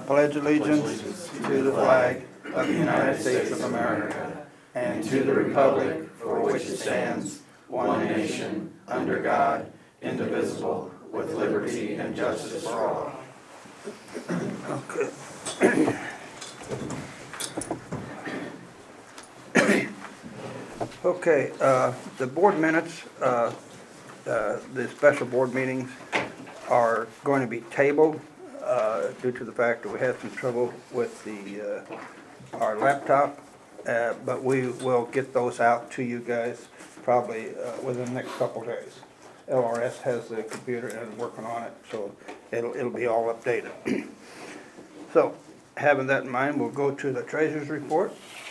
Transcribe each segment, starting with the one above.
pledge allegiance to the flag of the United States of America and to the republic for which it stands, one nation, under God, indivisible, with liberty and justice for all. Okay, the board minutes, the special board meetings are going to be tabled due to the fact that we had some trouble with our laptop, but we will get those out to you guys probably within the next couple of days. LRS has the computer and working on it, so it'll be all updated. So, having that in mind, we'll go to the treasurer's report.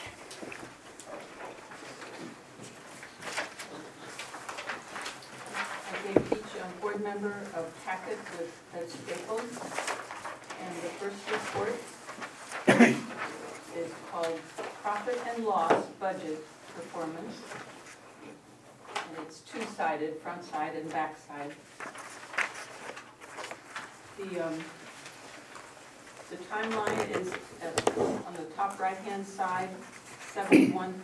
I gave each board member a packet that's stapled, and the first report is called Profit and Loss Budget Performance. And it's two-sided, front side and back side. The timeline is on the top right-hand side, 71%,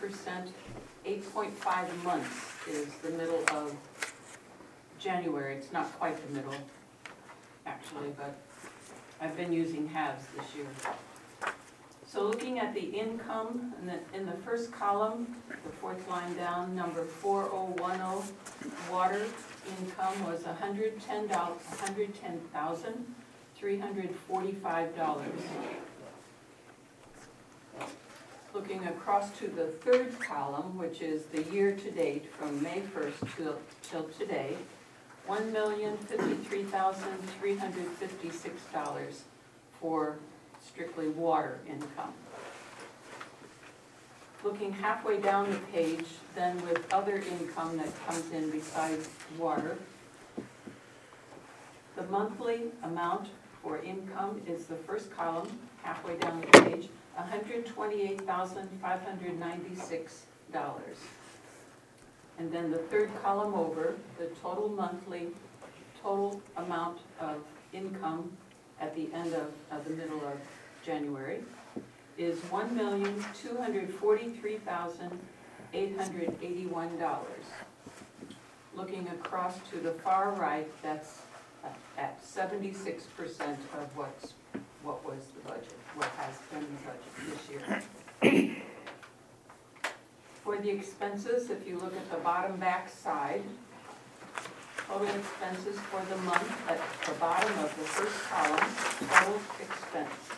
8.5 months is the middle of January. It's not quite the middle, actually, but I've been using halves this year. So looking at the income, in the first column, the fourth line down, number 4010, water income was $110,345. Looking across to the third column, which is the year-to-date from May 1st till today, $1,053,356 for strictly water income. Looking halfway down the page, then with other income that comes in besides water, the monthly amount for income is the first column, halfway down the page, $128,596. And then the third column over, the total amount of income at the end of the middle of January is $1,243,881. Looking across to the far right, that's at 76% of what was the budget, what has been the budget this year. For the expenses, if you look at the bottom back side, total expenses for the month at the bottom of the first column, total expense,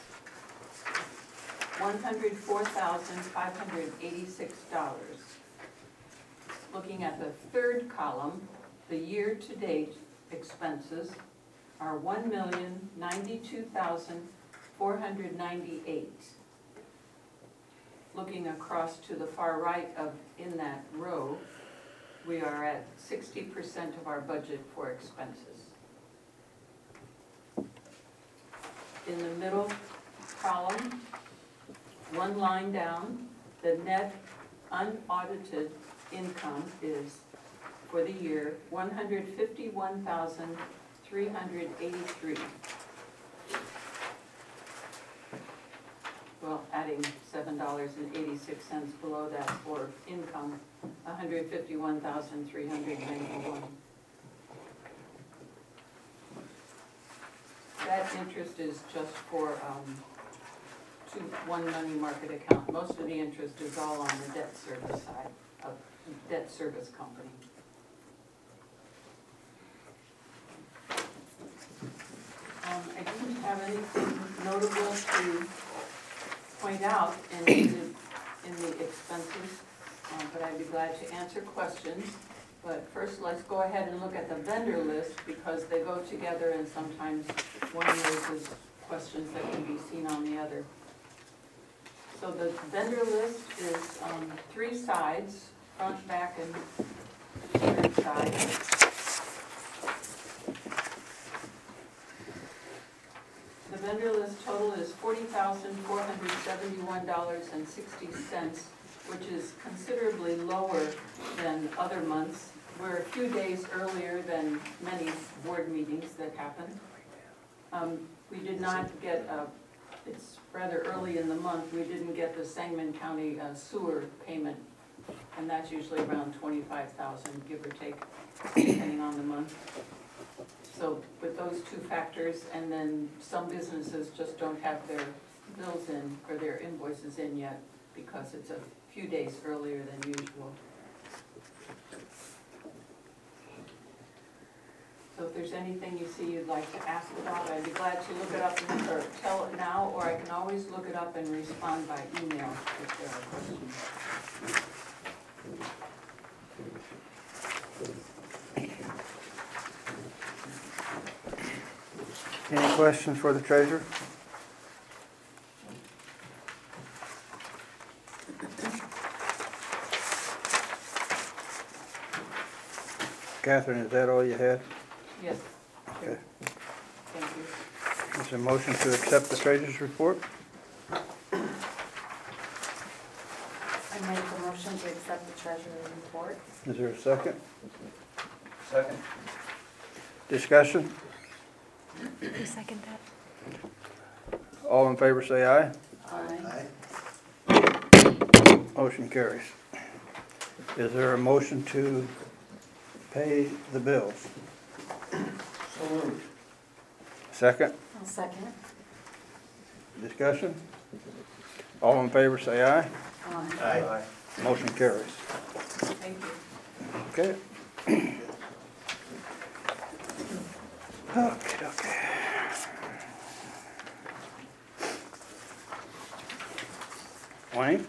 $104,586. Looking at the third column, the year-to-date expenses are $1,092,498. Looking across to the far right in that row, we are at 60% of our budget for expenses. In the middle column, one line down, the net unaudited income is, for the year, $151,383. Well, adding $7.86 below that for income, $151,391. That interest is just for one money market account. Most of the interest is all on the debt service side of debt service company. I didn't have anything notable to point out in the expenses, but I'd be glad to answer questions. But first, let's go ahead and look at the vendor list, because they go together and sometimes one raises questions that can be seen on the other. So the vendor list is three sides, front, back, and third side. The vendor list total is $40,471.60, which is considerably lower than other months. We're a few days earlier than many board meetings that happen. We did not get it's rather early in the month, we didn't get the Sangamon County sewer payment, and that's usually around 25,000, give or take, depending on the month. So with those two factors, and then some businesses just don't have their bills in, or their invoices in yet, because it's a few days earlier than usual. So if there's anything you see you'd like to ask about, I'd be glad to look it up or tell it now, or I can always look it up and respond by email if there are questions. Any questions for the treasurer? Catherine, is that all you had? Yes, Okay. thank you. Is there a motion to accept the treasurer's report? I make a motion to accept the treasurer's report. Is there a second? Second. Discussion? Who seconded that? All in favor say aye. Aye. Motion carries. Is there a motion to pay the bills? So moved. Second? I'll second it. Discussion? All in favor say aye. Aye. Motion carries. Thank you. Okay. Okay, okay. Wayne?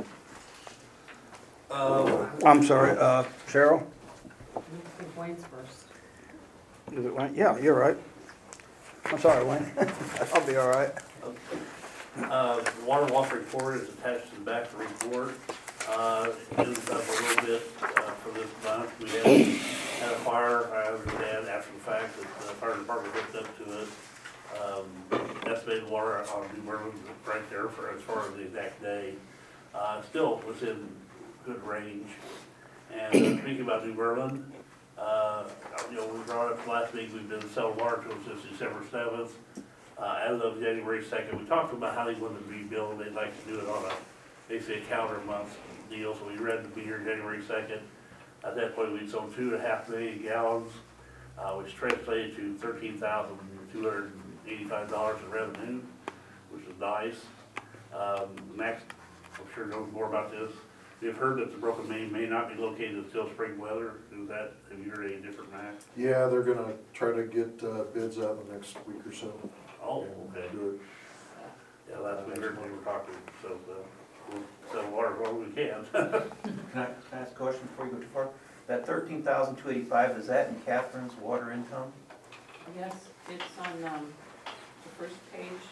I'm sorry, Cheryl? I think Wayne's first. Is it Wayne? Yeah, you're right. I'm sorry, Wayne. I'll be all right. The water loss report is attached to the back of the report. It is up a little bit for this month. We had a fire, I understand, after the fact that the fire department hooked up to it. Estimated water on New Berlin right there for as far as the exact day. Still within good range. And speaking about New Berlin, we brought up last week, we've been selling water to them since December 7th. As of January 2nd, we talked about how they wanted to rebuild. They'd like to do it on basically a calendar month deal, so we read to be here January 2nd. At that point, we'd sold 2.5 million gallons, which translated to $13,285 in revenue, which is nice. Max, I'm sure knows more about this. We've heard that the broken main may not be located in Still Spring Weather. Have you heard any different, Max? Yeah, they're gonna try to get bids out in the next week or so. Oh, and okay. do it. Yeah, last we heard, we were talking, so we'll sell water where we can. Can I ask a question before you go too far? That 13,285, is that in Catherine's water income? Yes, it's on the first page.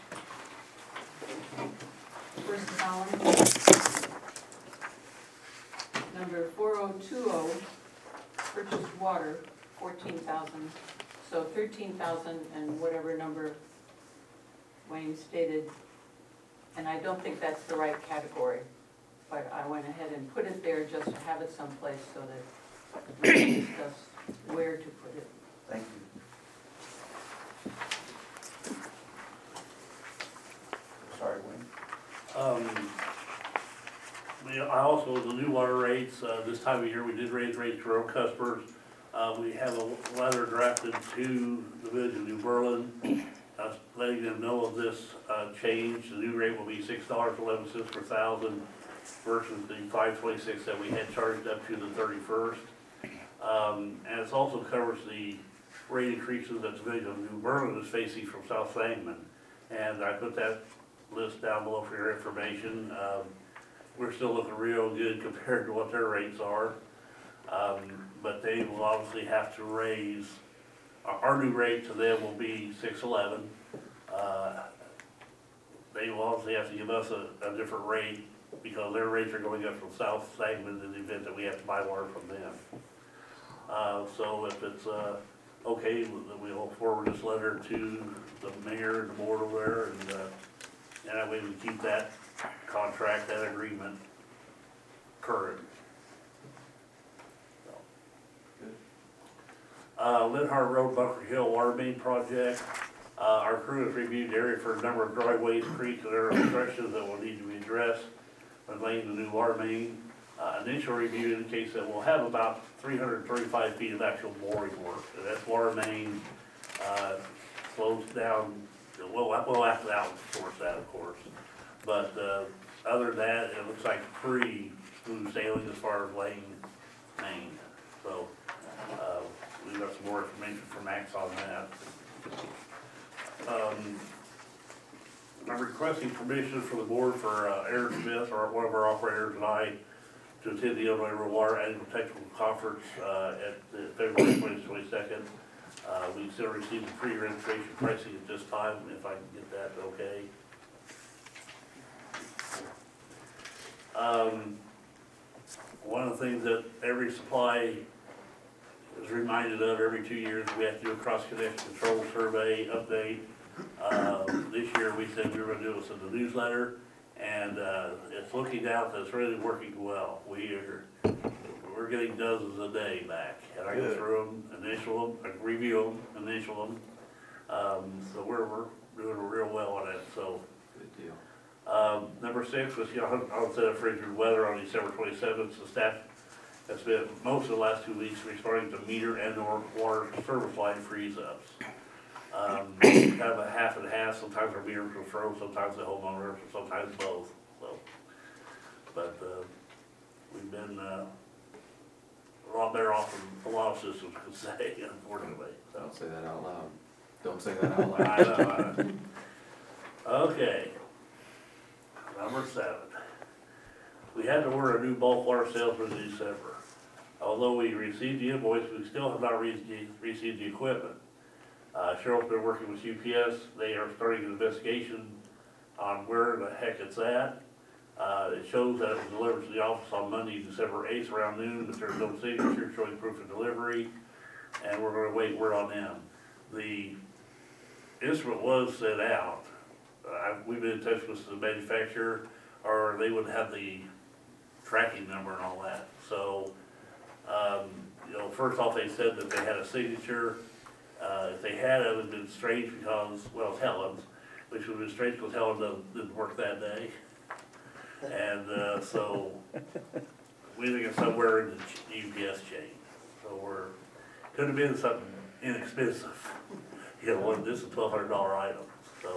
First column. Number 4020, purchased water, 14,000. So 13,000 and whatever number Wayne stated. And I don't think that's the right category, but I went ahead and put it there just to have it someplace so that we can discuss where to put it. Thank you. Sorry, Wayne. I also, the new water rates, this time of year, we did raise rates for our customers. We have a letter drafted to the village of New Berlin, letting them know of this change. The new rate will be $6.11 per thousand versus the $5.26 that we had charged up to the 31st. And it also covers the rate increases that the village of New Berlin is facing from South Sangamon. And I put that list down below for your information. We're still looking real good compared to what their rates are. But they will obviously have to raise, our new rate to them will be $6.11. They will obviously have to give us a different rate because their rates are going up from South Sangamon in the event that we have to buy water from them. So if it's okay, we'll forward this letter to the mayor and the board over there, and that way we keep that contract, that agreement current. Linhart Road, Bunker Hill Water Main Project. Our crew has reviewed the area for a number of driveways, creeks, and other obstructions that will need to be addressed when laying the new water main. Initial review indicates that we'll have about 335 feet of actual boring work. And that's water main, slows down, we'll have to outsource that, of course. But, other than that, it looks like pretty smooth sailing as far as laying main. So, we've got some more information from Max on that. I'm requesting permission from the board for Aaron Smith, or one of our operators, and I, to attend the Illinois Rural Water Annual Technical Conference at February 22nd. We still receive the pre-registration pricing at this time, if I can get that okay. One of the things that every supply is reminded of every 2 years, we have to do a cross-connection control survey update. This year, we said we were gonna do this in the newsletter, and it's looking out that it's really working well. We're getting dozens a day back, and I go Good. through them, initial them, I review them, initial them. So we're doing real well on it, so. Good deal. Number 6 was, onset of frigid weather on December 27th. The staff has spent most of the last 2 weeks responding to meter and or water service line freeze-ups. Kind of a half and half. Sometimes our meters will froze, sometimes the homeowners, sometimes both. So, but we've been a lot better off than a lot of systems could say, unfortunately. So. Don't say that out loud. Don't say that out I loud. know. Okay. Number 7. We had to order a new bulk water salesman in December. Although we received the invoice, we still have not received the equipment. Cheryl's been working with UPS. They are starting an investigation on where the heck it's at. It shows that it was delivered to the office on Monday, December 8th around noon, but there's no signature showing proof of delivery, and we're gonna wait word on them. The instrument was sent out. We've been in touch with the manufacturer, or they would have the tracking number and all that. So, first off, they said that they had a signature. If they had, it would have been strange because, well, it's Helen's, which would have been strange because Helen didn't work that day. And so, we think it's somewhere in the UPS chain. So could have been something inexpensive. This is a $1,200 item, so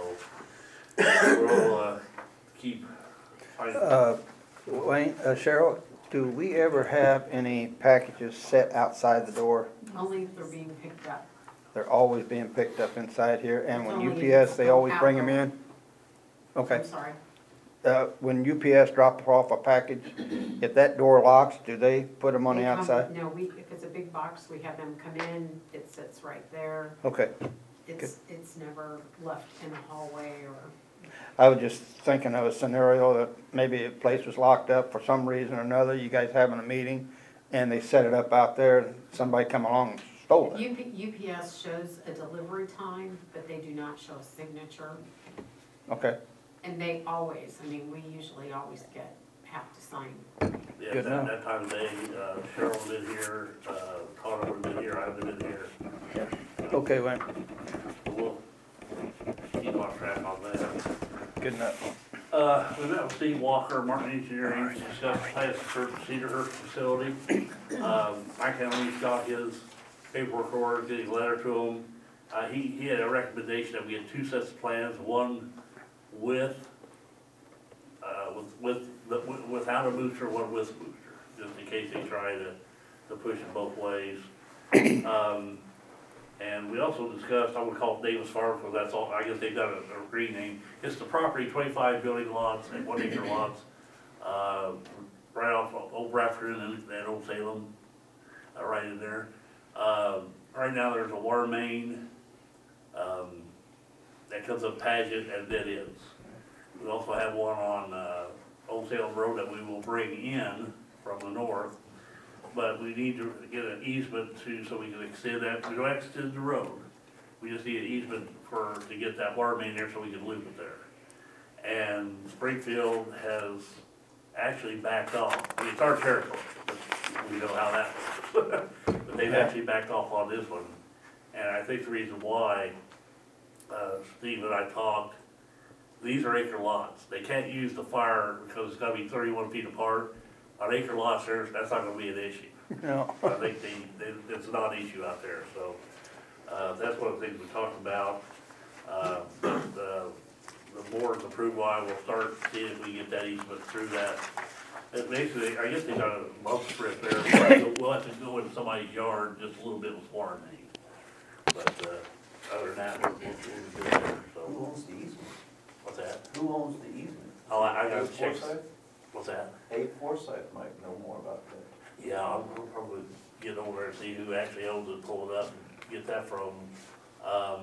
we'll keep finding. Wayne, Cheryl, do we ever have any packages set outside the door? Only if they're being picked up. They're always being picked up inside here, and when Only if UPS, it's they still always bring them out. in? Okay. I'm sorry. When UPS drop off a package, if that door locks, do they put them on the They come- outside? No, if it's a big box, we have them come in, it sits right there. Okay. It's never left in a hallway or, I was just thinking of a scenario that maybe a place was locked up for some reason or another, you guys having a meeting, and they set it up out there, and somebody come along and stole it. UPS shows a delivery time, but they do not show a signature. Okay, And they always, we usually always have to sign. Yeah, Good enough. that time of day, Cheryl been here, Connor would been here, I've been here. okay, Wayne, We'll keep on track on that. good enough. We met with Steve Walker, Martin Engineering, to discuss plans for Cedarhurst facility. Mike Henley's got his paperwork ordered, getting a letter to him. He had a recommendation that we get 2 sets of plans, one without a booster, one with a booster, just in case they try to push it both ways. And we also discussed, I would call it Davis Farm, because that's all, I guess they've got a rename. It's the property, 25 building lots and 1 acre lots, right off of Old Bradford and Old Salem, right in there. Right now, there's a water main, that comes up Paget and dead ends. We also have one on, Old Salem Road that we will bring in from the north. But we need to get an easement so we can extend that. We don't extend the road. We just need an easement to get that water main there so we can loop it there. And Springfield has actually backed off. It's our territory, but we know how that works. But they've actually backed off on this one. And I think the reason why, Steve and I talked, these are acre lots. They can't use the fire because it's gotta be 31 feet apart. On acre lots, that's not gonna be an issue. No. I think it's not an issue out there, so, that's one of the things we talked about. But, the board's approval, I will start seeing if we can get that easement through that. And basically, I guess they got a lump strip there, so we'll have to go in somebody's yard just a little bit with water main. But, other than that, we'll be good there, Who so, owns the easement? what's that? Who owns the easement? Oh, I gotta Abe check. Forsyth? What's that? Abe Forsyth might know more about that. Yeah, I'll probably get over there and see who actually owns it, pull it up, and get that from, I'll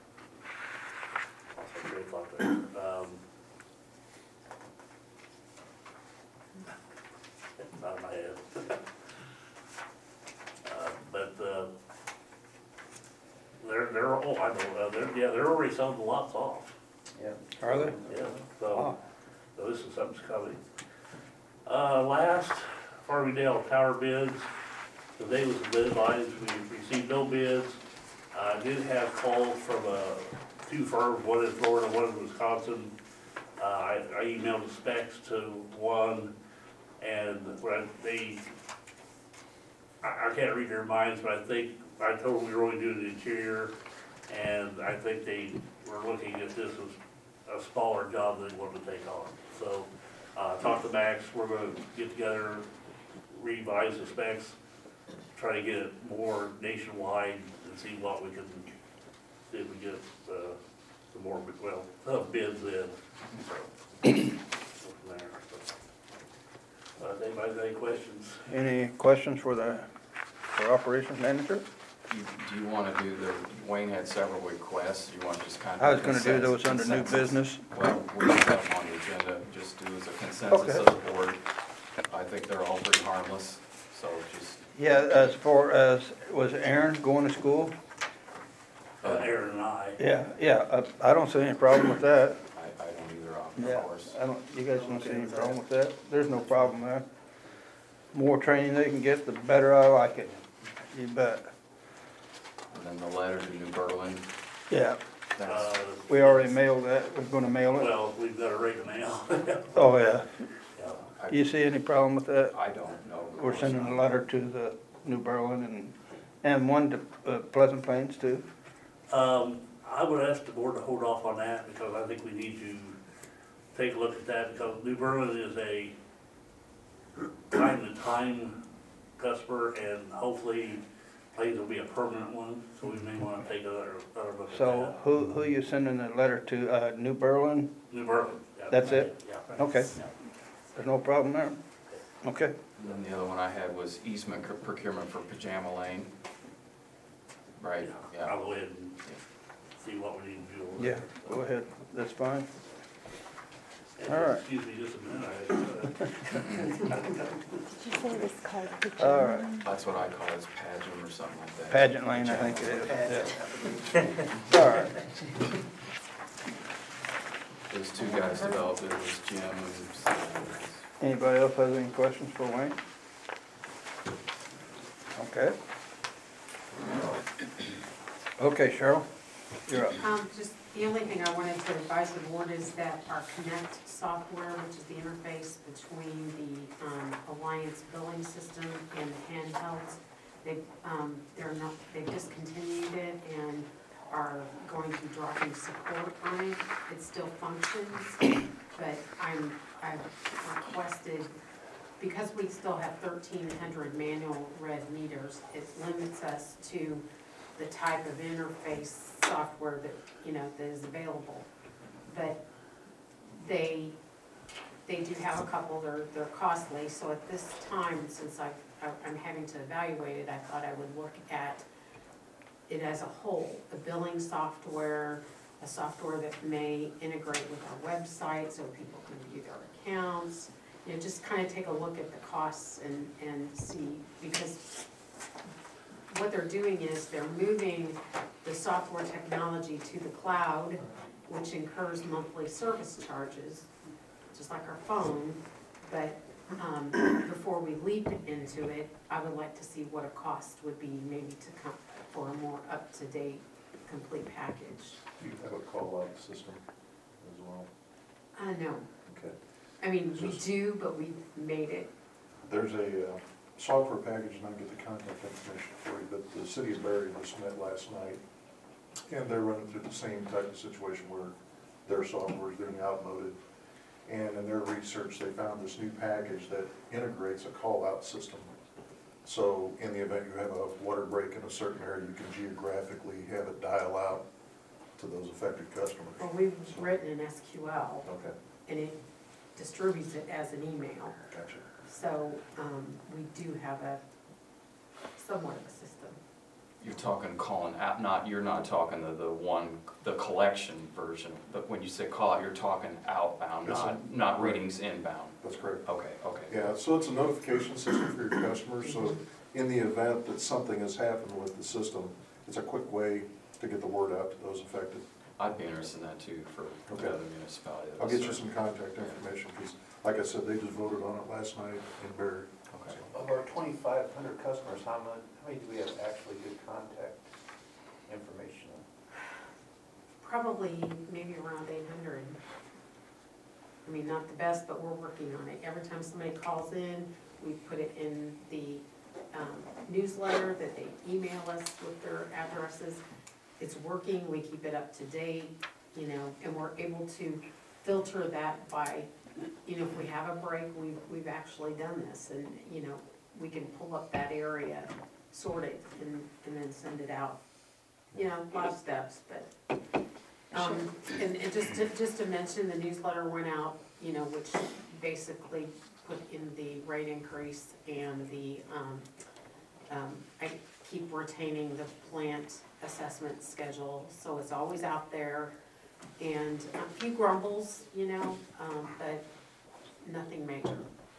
take a great thought there. It's out of my head. But, oh, I know, they're already selling the lots off. Yeah. Are they? Yeah, Oh. so this is something's coming. Last, Farmingdale Tower bids, today was the deadline, we received no bids. I did have calls from, two firms, one in Florida, one in Wisconsin. I emailed the specs to one, and when I can't read their minds, but I told them we were only doing the interior, and I think they were looking at this as a smaller job than they wanted to take on. So, talked to Max, we're gonna get together, revise the specs, try to get it more nationwide and see what we can, see if we get, some more, bids in. So, go from there, so. If anybody has any questions? Any questions for operations manager? Do you wanna do Wayne had several requests, you wanna just kind of? I was gonna do those under new business. Well, we just have them on the agenda, just do as a consensus of the board. I think they're all pretty harmless, so just. Yeah, as far as, was Aaron going to school? Aaron and I. Yeah, I don't see any problem with that. I don't either, Yeah, of course. I don't, you guys don't see any problem with that? There's no problem there. More training they can get, the better I like it. You bet. And then the letter to New Berlin, Yeah, that's, we already mailed that, we're gonna mail it. Well, we've got a rate now. Oh, yeah. Yeah. You see any problem with that? I don't know. of We're course sending a not. letter to the New Berlin and one to Pleasant Plains too. I would ask the board to hold off on that because I think we need to take a look at that because New Berlin is a time-to-time customer and hopefully Plains will be a permanent one, so we may wanna take another look at So that. who you sending the letter to, New Berlin? New Berlin. Yeah. That's it? Yeah. Okay, Yeah. there's no problem there. Okay, And then the other one I had was easement procurement for Pajama Lane. Right, yeah. I'll go ahead and see what we need to do. yeah, go ahead, that's fine. And All right. Excuse me just a minute. Did you say it was called All right, That's what I call his pageant or something like that. Pageant Lane, I think it is, yeah. All right, Those two guys developed it, it was Jim and. anybody else has any questions for Wayne? Okay. Okay, Cheryl, you're up. Just the only thing I wanted to advise the board is that our Connect software, which is the interface between the Alliance billing system and the handhelds, they've discontinued it and are going to be dropping support on it. It still functions, but I've requested, because we still have 1,300 manual read meters, it limits us to the type of interface software that, that is available. But they do have a couple, they're costly, so at this time, since I'm having to evaluate it, I thought I would look at it as a whole, a billing software, a software that may integrate with our website so people can view their accounts, just kind of take a look at the costs and see, because what they're doing is they're moving the software technology to the cloud, which incurs monthly service charges, just like our phone. But before we leap into it, I would like to see what a cost would be maybe to come for a more up-to-date complete package. Do you have a call-out system as well? No, Okay. I mean, we Just- do, but we've made it, There's a software package, and I'll get the contact information for you, but the city of Berry just met last night, and they're running through the same type of situation where their software is being outmoded. And in their research, they found this new package that integrates a call-out system. So in the event you have a water break in a certain area, you can geographically have it dial out to those affected customers. well, we've written an SQL, Okay, and it distributes it as an email. gotcha. So, we do have a somewhat of a system. You're talking calling out, you're not talking the collection version, but when you say call out, you're talking outbound, Yes, sir. not readings inbound. That's correct. Okay. Yeah, so it's a notification system for your customers, so in the event that something has happened with the system, it's a quick way to get the word out to those affected. I'd be interested in that too for Okay. the other municipalities. I'll get you some contact information, because like I said, they just voted on it last night in Berry. Okay. Of our 2,500 customers, how many do we have actually good contact information on? Probably maybe around 800. I mean, not the best, but we're working on it. Every time somebody calls in, we put it in the newsletter that they email us with their addresses. It's working, we keep it up to date, you know, and we're able to filter that by, you know, if we have a break, we've actually done this, and, you know, we can pull up that area, sort it, and then send it out. You know, a lot of steps, but, and just to mention, the newsletter went out, you know, which basically put in the rate increase and the, I keep retaining the plant assessment schedule, so it's always out there. And a few grumbles, you know, but nothing major.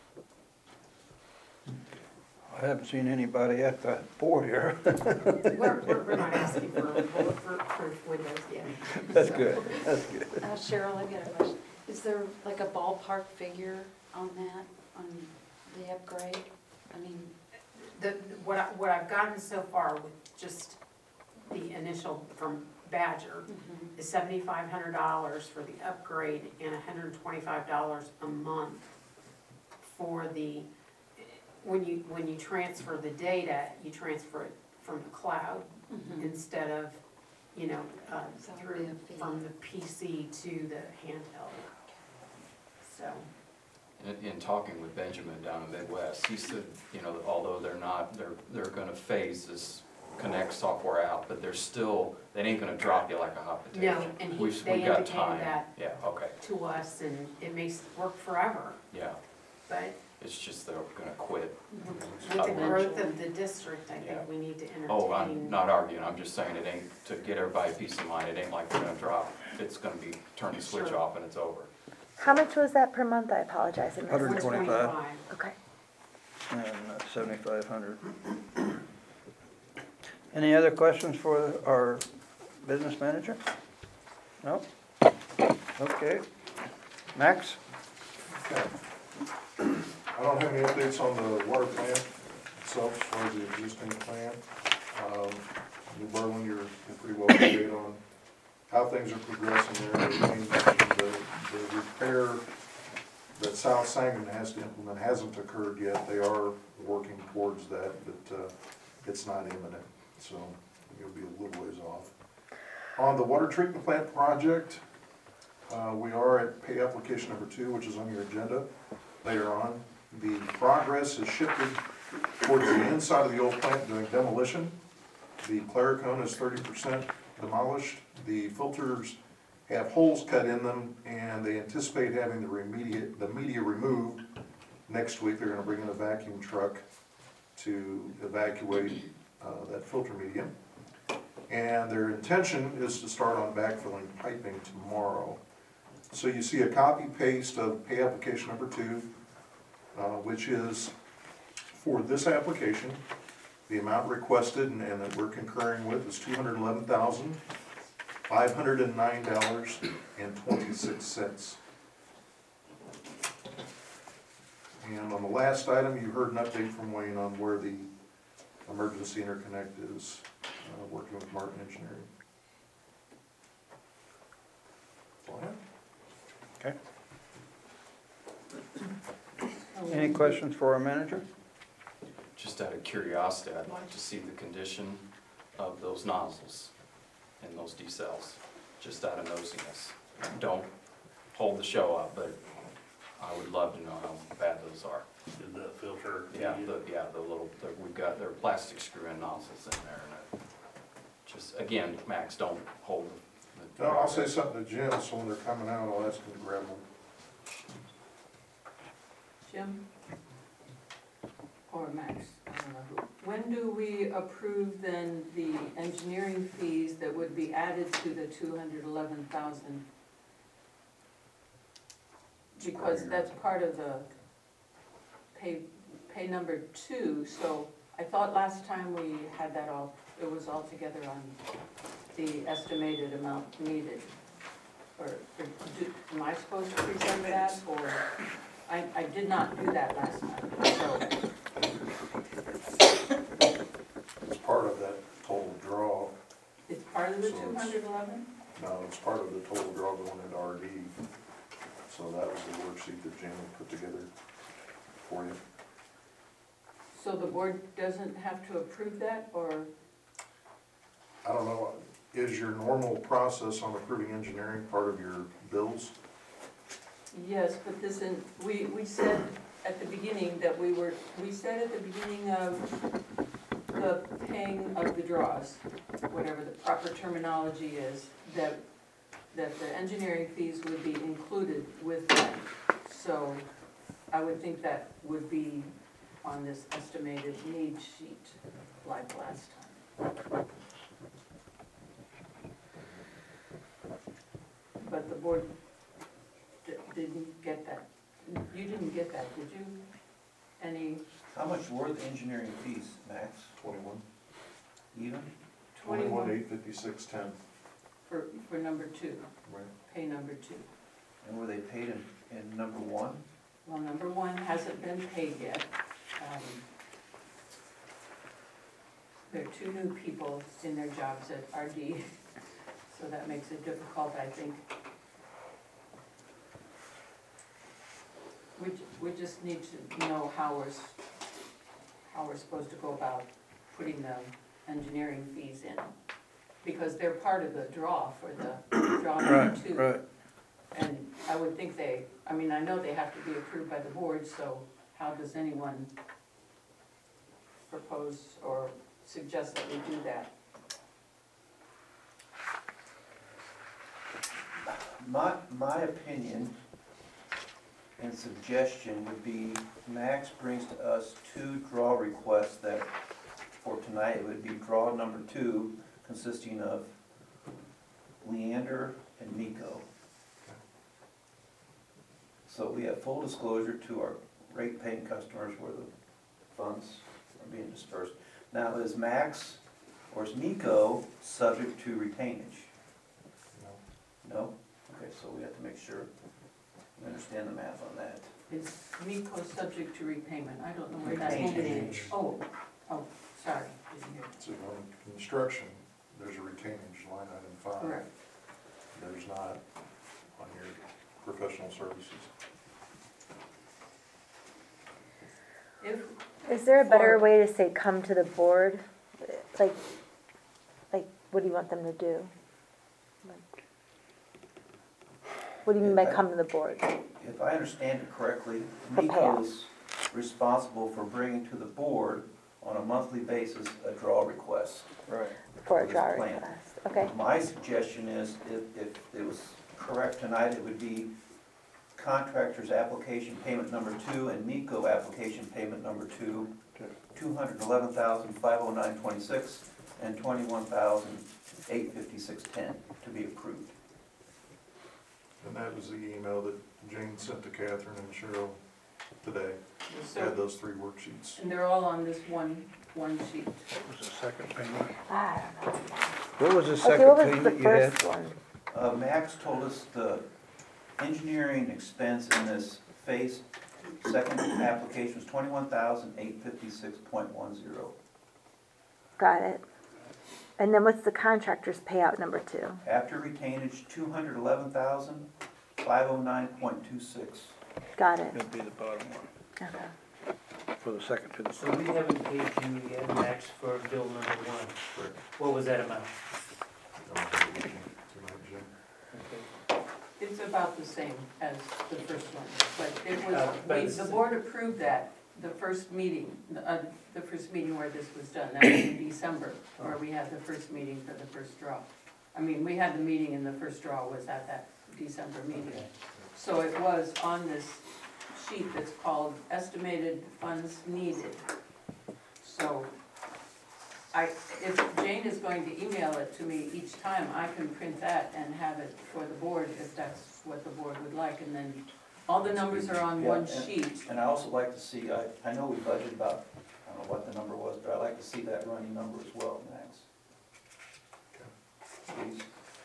I haven't seen anybody at the board here. We're not asking for bulletproof windows yet. That's good, that's good. Cheryl, I've got a question. Is there like a ballpark figure on that, on the upgrade? I mean, What I've gotten so far with just the initial from Badger is $7,500 for the upgrade and $125 a month for the, when you transfer the data, you transfer it from the cloud instead of, you know, So it'll through, be a fee. from the PC to the handheld. So, In talking with Benjamin down in Midwest, he said, you know, although they're gonna phase this Connect software out, but they ain't gonna drop you like a hot potato. no, and We've they got indicated time. that Yeah, okay, to us, and it may work forever, yeah, but it's just they're gonna quit. with the growth of the district, I think Yeah. we need to entertain. Oh, I'm not arguing, I'm just saying it ain't, to get everybody peace of mind, it ain't like they're gonna drop, it's gonna be, turn the switch Sure. off and it's over. How much was that per month? I apologize. I missed. 125. Okay. And 7,500. Any other questions for our business manager? No? Okay. Max? Okay. I don't have any updates on the water plant itself, as far as the existing plant. New Berlin, you're pretty well up to date on how things are progressing there. Wayne mentioned the repair that South Sangamon has to implement hasn't occurred yet. They are working towards that, but it's not imminent, so you'll be a little ways off. On the water treatment plant project, we are at pay application number 2, which is on your agenda later on. The progress has shifted towards the inside of the old plant doing demolition. The Claricone is 30% demolished. The filters have holes cut in them, and they anticipate having the media removed next week. They're gonna bring in a vacuum truck to evacuate that filter media. And their intention is to start on backfilling piping tomorrow. So you see a copy paste of pay application number 2, which is for this application. The amount requested and that we're concurring with is $211,509.26. And on the last item, you heard an update from Wayne on where the emergency interconnect is, working with Martin Engineering. Go ahead. Okay. Any questions for our manager? Just out of curiosity, I'd like to see the condition of those nozzles and those decels, just out of nosiness. Don't hold the show up, but I would love to know how bad those are. Did the filter? The little, we've got, there are plastic screw-in nozzles in there, and just, again, Max, don't hold the. No, I'll say something to Jim, so when they're coming out, I'll ask him to grab them. Jim? Or Max, I don't know who. When do we approve then the engineering fees that would be added to the 211,000? Because that's part of the pay number 2, so I thought last time we had that all, it was all together on the estimated amount needed. Am I supposed to present that, or, I did not do that last time, so. It's part of that total draw. It's part of the So it's- 211? No, it's part of the total draw going into RD. So that was the worksheet that Jim put together for you. So the board doesn't have to approve that, or, I don't know, is your normal process on approving engineering part of your bills? yes, but this, we said at the beginning that we said at the beginning of the paying of the draws, whatever the proper terminology is, that the engineering fees would be included with that. So I would think that would be on this estimated need sheet like last time. But the board didn't get that. You didn't get that, did you? Any How much were the engineering fees, Max? 21. Even? 21, 856, 10. for number 2, Right. pay number 2? And were they paid in number 1? Well, number 1 hasn't been paid yet. There are 2 new people in their jobs at RD, so that makes it difficult, I think. We just need to know how we're supposed to go about putting the engineering fees in, because they're part of the draw for the draw number 2. Right. And I would think I know they have to be approved by the board, so how does anyone propose or suggest that we do that? My opinion and suggestion would be Max brings to us 2 draw requests that for tonight it would be draw number 2 consisting of Leander and Nico. So we have full disclosure to our rate-paying customers where the funds are being dispersed. Now, is Max or is Nico subject to retainage? No. No? Okay, so we have to make sure we understand the math on that. Is Nico subject to repayment? I don't know where that Retainage. is. Oh, sorry, didn't hear. So on construction, there's a retainage line item 5. Correct. There's not on your professional services. Is there a better For- way to say come to the board? Like, what do you want them to do? What do you mean by come to the board? If I understand it correctly, For payout. Nico's responsible for bringing to the board on a monthly basis a draw request. Right. For a For this draw plan. request? Okay, My suggestion is, if it was correct tonight, it would be contractor's application payment number 2 and Nico application payment number 2, $211,509.26 and $21,856.10 to be approved. And that was the email that Jane sent to Catherine and Cheryl today. Had So, those 3 worksheets. and they're all on this one sheet. What was the second payment? I don't know. What was the Okay, second what was the payment you had? first one? Max told us the engineering expense in this phase second application was $21,856.10. Got it. And then what's the contractor's payout number 2? After retainage, 211,509.26. Got it. It'll be the bottom one, Okay. for the second to the So we haven't paid you yet, Max, for bill number 1. Correct. What was that amount? Tonight, Jim. Okay. It's about the same as the first one, but it but was, it's- the board approved that, the first meeting where this was done, that was in December, where we had the first meeting for the first draw. I mean, we had the meeting and the first draw was at that December meeting. Okay. So it was on this sheet that's called estimated funds needed. So if Jane is going to email it to me each time, I can print that and have it for the board if that's what the board would like. And then all the numbers are on one Yeah, sheet. And I also like to see, I know we budgeted about, I don't know what the number was, but I like to see that running number as well, Max. Please.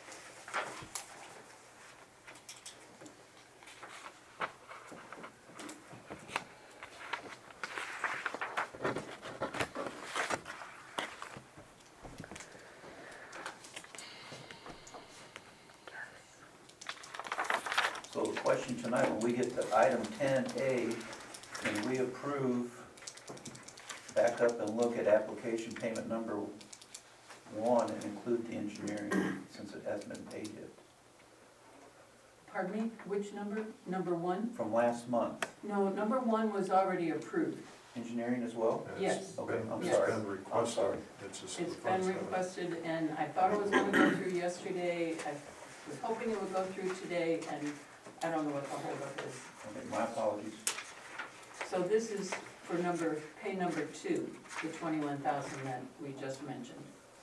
So the question tonight, when we get to item 10A, can we approve, back up and look at application payment number 1 and include the engineering since it hasn't been paid yet? Pardon me, which number? Number 1? From last month, No, number 1 was already approved. engineering as well? And Yes. it's Okay, been- I'm Yes. sorry. It's been requested. sorry. It's just. It's the been funds haven't- requested, and I thought it was gonna go through yesterday. I was hoping it would go through today, and I don't know what the holdup is. Okay, my apologies. So this is for pay number 2, the 21,000 that we just mentioned.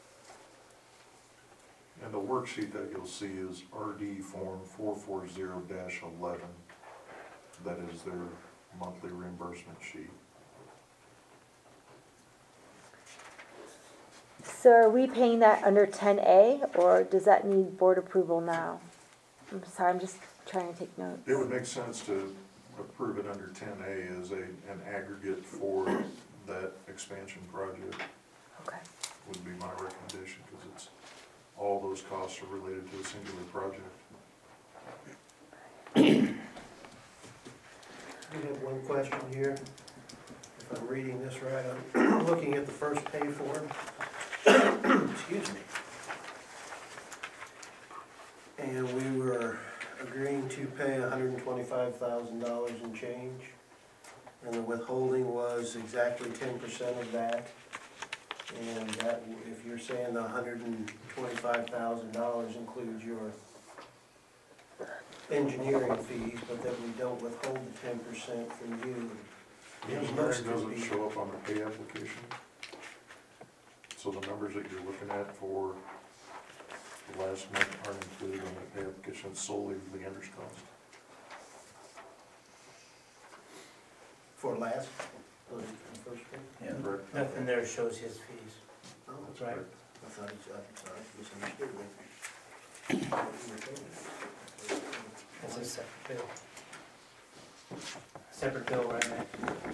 And the worksheet that you'll see is RD Form 440-11. That is their monthly reimbursement sheet. So are we paying that under 10A, or does that need board approval now? I'm sorry, I'm just trying to take notes. It would make sense to approve it under 10A as an aggregate for that expansion project, Okay. would be my recommendation, because it's, all those costs are related to a singular project. I have one question here, if I'm reading this right. I'm looking at the first pay form. Excuse me. And we were agreeing to pay $125,000 and change. And the withholding was exactly 10% of that. And that, if you're saying the $125,000 includes your engineering fees, but that we don't withhold the 10% from you. The engineering doesn't show up on the pay application. So the numbers that you're looking at for the last month aren't included on the pay application, it's solely Leander's cost. For last, the first one? Yeah. Correct? Nothing there shows his fees. Oh, That's Right. correct. I thought it's, I'm sorry, misunderstood me. That's a separate bill. Separate bill right now.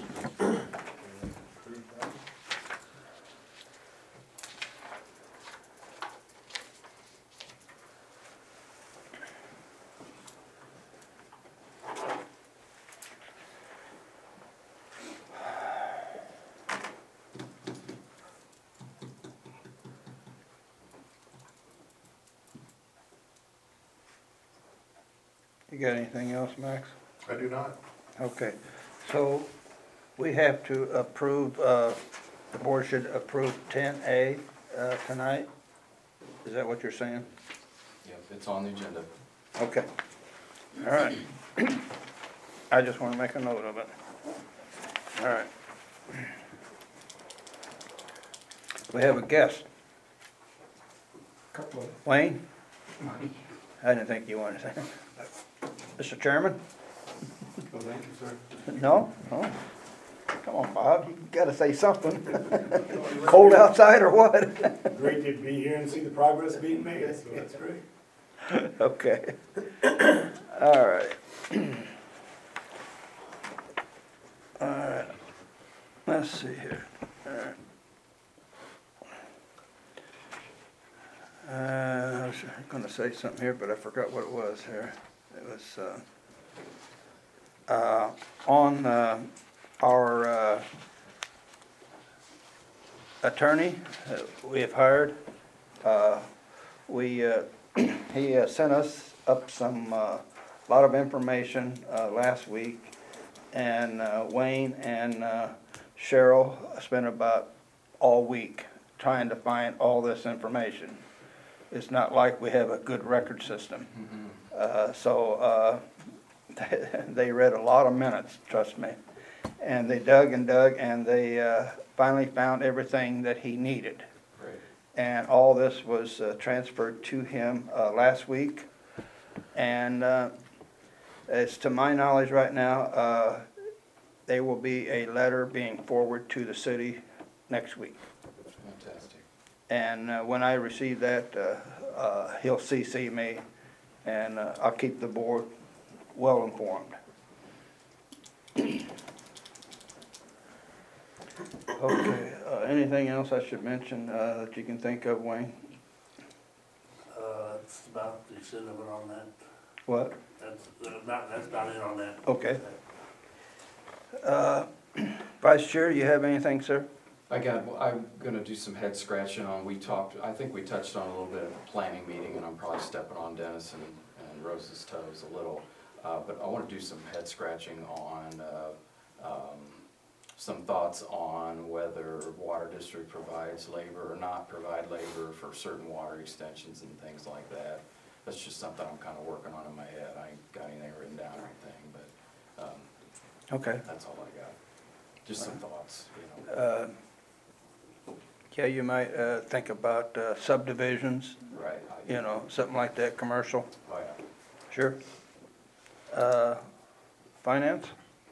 You got anything else, Max? I do not. Okay, so we have to approve, the board should approve 10A tonight? Is that what you're saying? Yep, it's on the agenda. Okay, all right. I just want to make a note of it. All right. We have a guest. Wayne? I didn't think you wanted to say. Mr. Chairman? Thank you, sir. No? Oh. Come on, Bob, you gotta say something. Cold outside or what? Great to be here and see the progress being made, so that's great. Okay. All right. All right. Let's see here. All right. I was gonna say something here, but I forgot what it was here. It was, on, our, attorney, we have hired, he sent us up some, lot of information, last week. And, Wayne and, Cheryl spent about all week trying to find all this information. It's not like we have a good record system. So they read a lot of minutes, trust me. And they dug and dug, and they finally found everything that he needed. Great. And all this was transferred to him last week. And as to my knowledge right now, there will be a letter being forwarded to the city next week. Fantastic. And when I receive that, he'll CC me, and I'll keep the board well informed. Okay, anything else I should mention that you can think of, Wayne? That's about the extent of it on that. What? That's about it on that. Okay. Vice Chair, you have anything, sir? I'm gonna do some head scratching on, I think we touched on a little bit of a planning meeting, and I'm probably stepping on Dennis and Rose's toes a little. But I wanna do some head scratching on, some thoughts on whether Water District provides labor or not provide labor for certain water extensions and things like that. That's just something I'm kinda working on in my head. I ain't got anything written down or anything, but, Okay. that's all I got. Just some thoughts, you know. Yeah, you might think about subdivisions, Right. you know, something like that, commercial. Oh, yeah. Sure. Finance?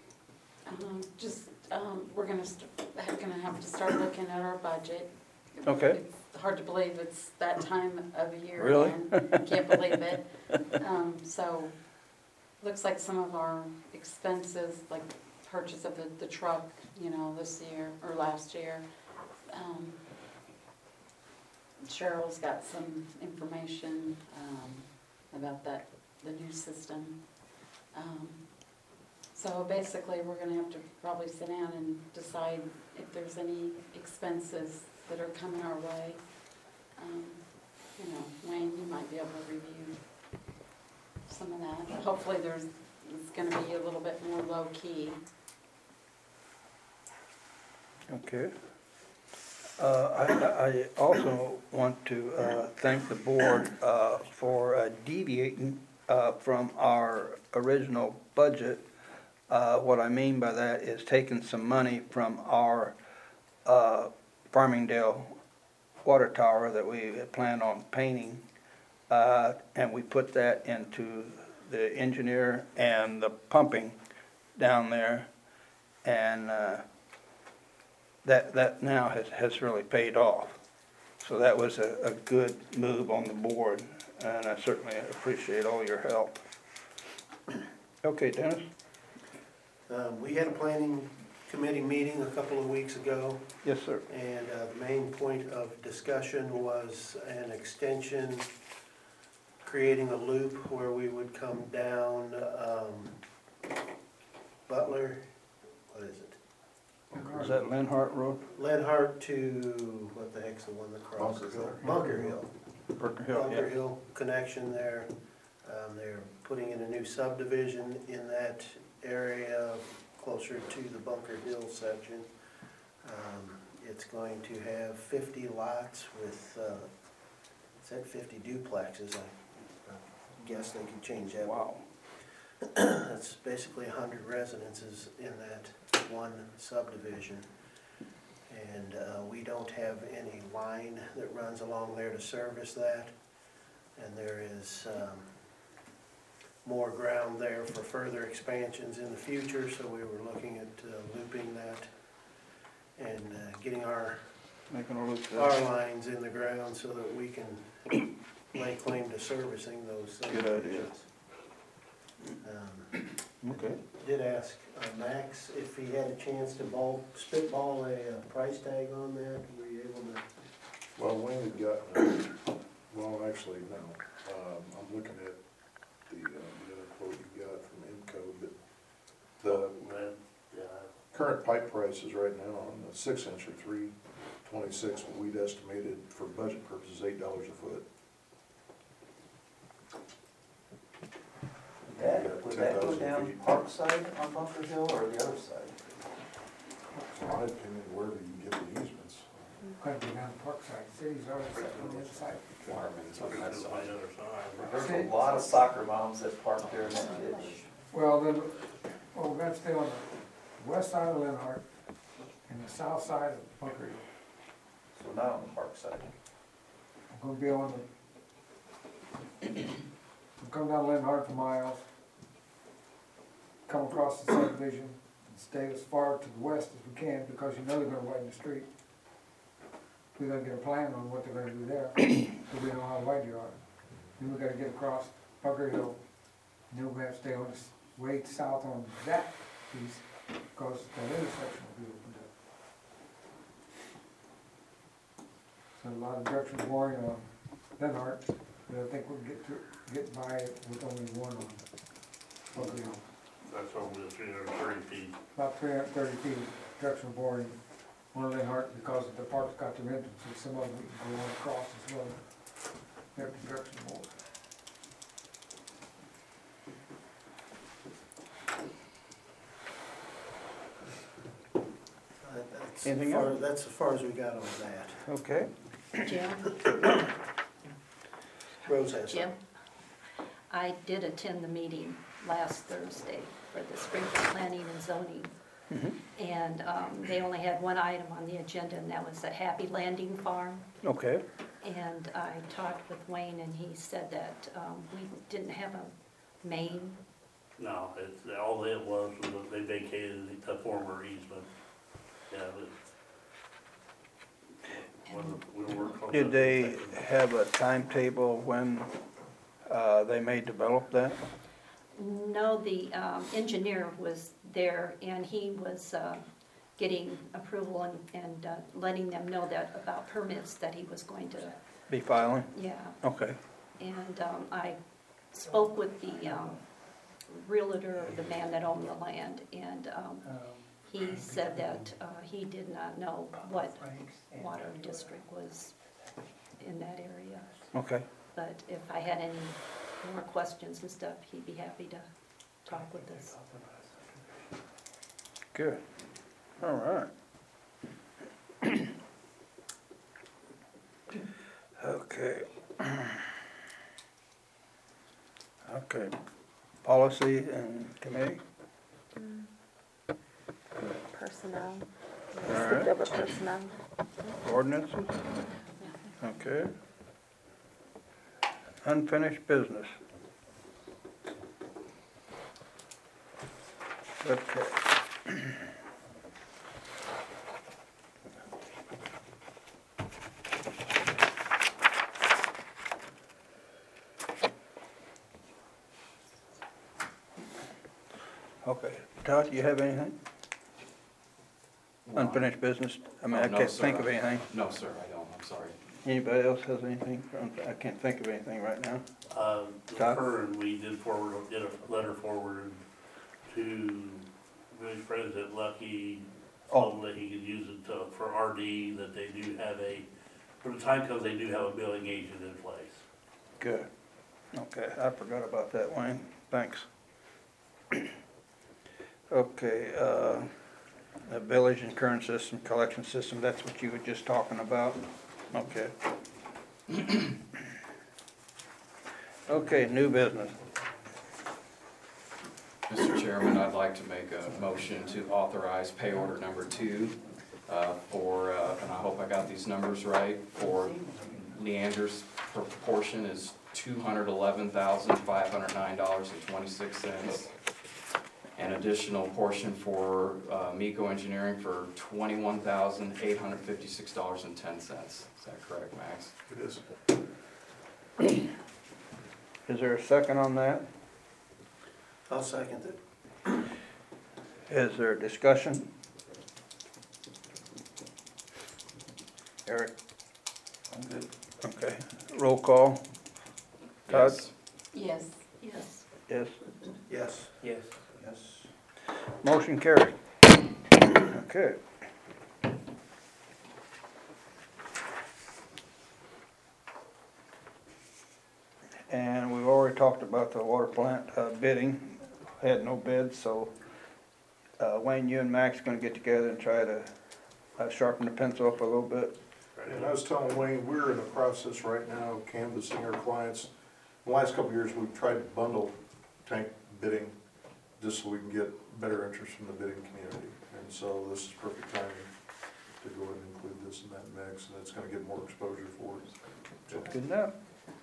We're gonna have to start looking at our budget. Okay. It's hard to believe it's that time of year. Really? And can't believe it. So, looks like some of our expenses, like purchase of the truck, you know, this year or last year. Cheryl's got some information, about the new system. So basically, we're gonna have to probably sit down and decide if there's any expenses that are coming our way. You know, Wayne, you might be able to review some of that. Hopefully it's gonna be a little bit more low-key. Okay. I also want to thank the board for deviating from our original budget. What I mean by that is taking some money from our Farmingdale water tower that we had planned on painting, and we put that into the engineer and the pumping down there, and that now has really paid off. So that was a good move on the board, and I certainly appreciate all your help. Okay, Dennis? We had a planning committee meeting a couple of weeks ago, Yes, sir. and the main point of discussion was an extension, creating a loop where we would come down Butler, what is it? Is that Linhart Road? Lenhart to, what the heck's the one that crosses there? Bunker Hill. Burger Hill, Bunker yeah. Hill connection there. They're putting in a new subdivision in that area closer to the Bunker Hill section. It's going to have 50 lots with, is that 50 duplexes? I guess they could change that. Wow. That's basically 100 residences in that one subdivision. And we don't have any line that runs along there to service that. And there is more ground there for further expansions in the future, so we were looking at looping that and getting our lines in the ground so that we can lay claim to servicing those Good idea. subdivisions. Okay. Did ask Max if he had a chance to spitball a price tag on that. Were you able to? Well, Wayne had got Well, actually, no. I'm looking at the other quote you got from Imco, but the Man, yeah, current pipe prices right now on the 6-inch are $3.26, but we'd estimated for budget purposes $8 a foot. Would that go down Parkside on Bunker Hill or the other side? In my opinion, wherever you can get the easements. Couldn't be down Parkside, city's already set on the inside. Waterman's on that it's on side. the other side. There's a lot of soccer moms that park there in that ditch. Well, then, we're gonna stay on the west side of Lenhart and the south side of Bunker Hill. So not on the Parkside. I'm gonna be on the, come down Lenhart for miles, come across the subdivision, and stay as far to the west as we can, because you know they're gonna widen the street. We gotta get a plan on what they're gonna do there, so we know how wide you are. Then we gotta get across Bunker Hill, and then we have to stay on this way south on that piece, because that intersection will be opened up. So a lot of directional boring on Lenhart, but I think we'll get by it with only one on Bunker Hill. That's over the 330 feet. About 330 feet of directional boring on Lenhart, because the park's got their entrances, some of them we can go on across as well. We have to directional bore. Anything else? That's as far as we got on that. Okay. Jim, Rose has Jim, I did attend the meeting last Thursday for the Springfield Planning and Zoning. And they only had one item on the agenda, and that was a Happy Landing Farm. Okay. And I talked with Wayne, and he said that we didn't have a main. No, it's, all it was that they vacated the former easement. Yeah, but we were working on. Did they have a timetable when they may develop that? No, the engineer was there, and he was getting approval and letting them know that about permits that he was going to, Be filing? yeah. Okay. And I spoke with the realtor, the man that owned the land, and he said that he did not know what water district was in that area. Okay. But if I had any more questions and stuff, he'd be happy to talk with us. Good. All right. Okay. Okay. Policy and committee? Personnel. All right. Skipped over personnel. Ordinances? Okay. Unfinished business. Okay. Okay, Todd, do you have anything? Unfinished business? I mean, I No, can't sir. think of anything. No, sir, I don't, I'm sorry. Anybody else has anything? I can't think of anything right now. Todd? Kern, we did a letter forward to Village President Lucky, Oh. so that he could use it for RD, that they do have when the time comes, they do have a billing agent in place. Good. Okay, I forgot about that, Wayne. Thanks. Okay, the village and current system, collection system, that's what you were just talking about? Okay. Okay, new business. Mr. Chairman, I'd like to make a motion to authorize pay order number 2 for, and I hope I got these numbers right, for Leander's proportion is $211,509.26. An additional portion for MECO Engineering for $21,856.10. Is that correct, Max? It is. Is there a second on that? I'll second it. Is there a discussion? Eric? I'm good. Okay, roll call. Todd? Yes. Yes. Yes. Yes. Yes. Yes. Motion carried. Okay. And we've already talked about the water plant bidding, had no bids, so Wayne, you and Max gonna get together and try to sharpen the pencil up a little bit. And I was telling Wayne, we're in the process right now of canvassing our clients. The last couple of years, we've tried to bundle tank bidding just so we can get better interest from the bidding community. And so this is perfect timing to go ahead and include this in that mix, and it's gonna get more exposure for us. Good enough.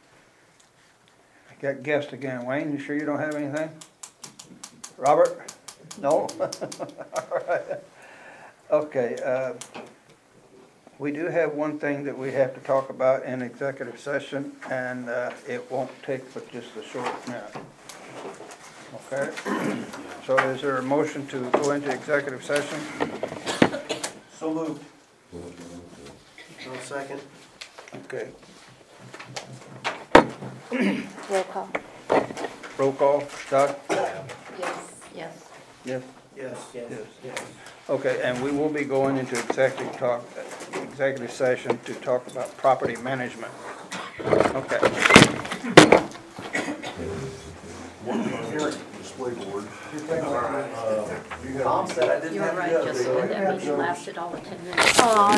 I got guessed again. Wayne, you sure you don't have anything? Robert? No? All right. Okay, we do have one thing that we have to talk about in executive session, and it won't take but just a short minute. Okay? So is there a motion to go into executive session? So moved. No second? Okay. Roll call. Roll call. Doug? Yes. Yes. Yes. Yes. Yes. Okay, and we will be going into executive session to talk about property management. Okay. Display board. Tom said I didn't You're have to right, go. Jessica, that meeting lasted all of 10 minutes.